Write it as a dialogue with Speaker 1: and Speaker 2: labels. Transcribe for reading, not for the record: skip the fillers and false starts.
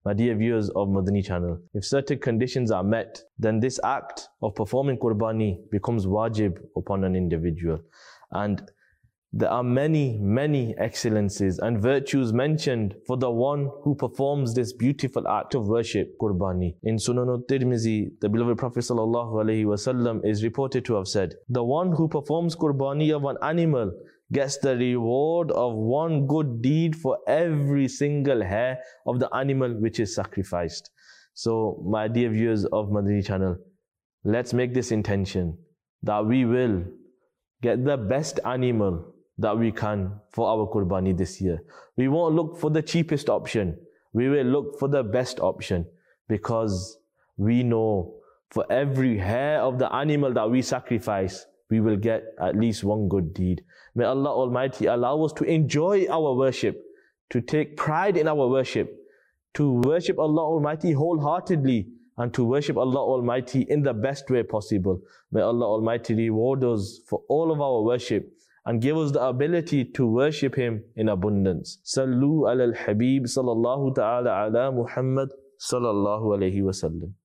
Speaker 1: My dear viewers of Madani channel, if certain conditions are met, then this act of performing Qurbani becomes wajib upon an individual. And there are many excellences and virtues mentioned for the one who performs this beautiful act of worship, Qurbani. In Sunan al-Tirmizi, the beloved Prophet ﷺ is reported to have said, the one who performs Qurbani of an animal gets the reward of one good deed for every single hair of the animal which is sacrificed. So, my dear viewers of Madani channel, let's make this intention that we will get the best animal that we can for our Qurbani this year. We won't look for the cheapest option. We will look for the best option, because we know for every hair of the animal that we sacrifice, we will get at least one good deed. May Allah Almighty allow us to enjoy our worship, to take pride in our worship, to worship Allah Almighty wholeheartedly, and to worship Allah Almighty in the best way possible. May Allah Almighty reward us for all of our worship and give us the ability to worship Him in abundance. Sallu ala al-Habib sallallahu ta'ala ala Muhammad sallallahu alayhi wa sallam.